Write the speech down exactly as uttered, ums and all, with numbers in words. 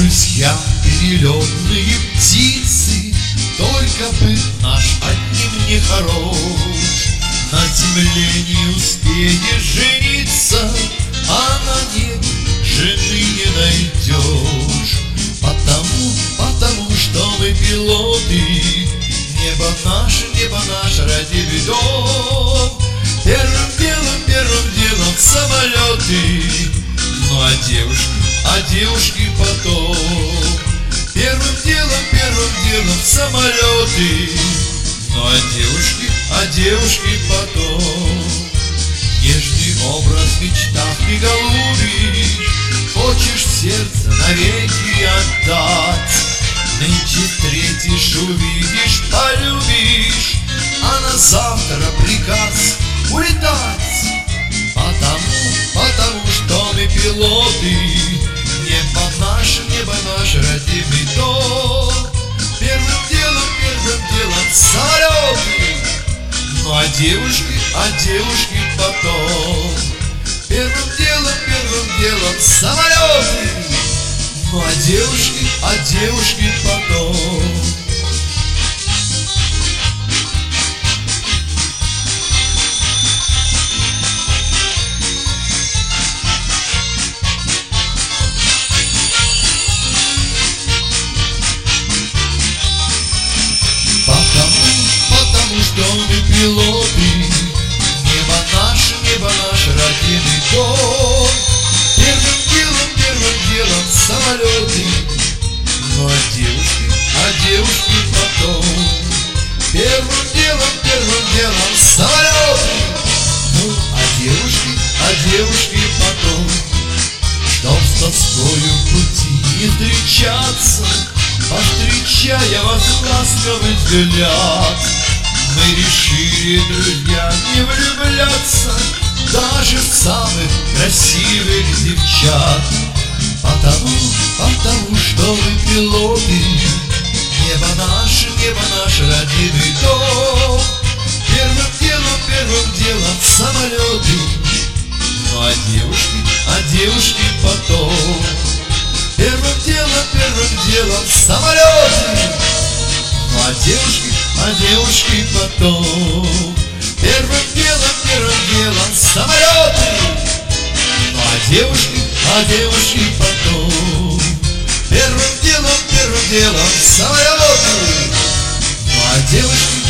друзья, перелетные птицы, только бы наш одним не хорош. На земле не успеешь жениться, а на небе жены не найдешь. Потому, потому что мы пилоты, небо наше, небо наше ради ведем. Первым делом, первым делом самолеты, ну а девушки, а девушки потом. Первым делом, первым делом самолеты, ну а девушки, а девушки потом. Нежный образ в мечтах ты голубишь, хочешь сердце навеки отдать. Нынче встретишь, увидишь, полюбишь, а на завтра приказ улетать. Потому, потому что мы пилоты, небо наше, небо наше родимый дом. Первым делом, первым делом самолеты, ну а девушки, а девушки потом. Первым делом, первым делом самолеты, ну а девушки, а девушки потом. Что мы пилоты, небо наше, небо наше родимый дом. Первым делом, первым делом самолеты, ну а девушки, а девушки потом. Первым делом, первым делом самолеты, ну а девушки, а девушки потом. Чтоб с тоскою в пути не встречаться, повстречая вас ласковый взгляд, мы решили, друзья, не влюбляться даже в самых красивых девчат. Потому, потому что мы пилоты, небо наше, небо наше родимый дом. Первым делом, первым делом самолеты, ну а девушки, а девушки потом. Первым делом, первым делом самолеты, ну а девушки, а девушки потом. Первым делом, первым делом самолеты, ну а девушки, а девушки потом. Первым делом, первым делом самолеты, ну а девушки,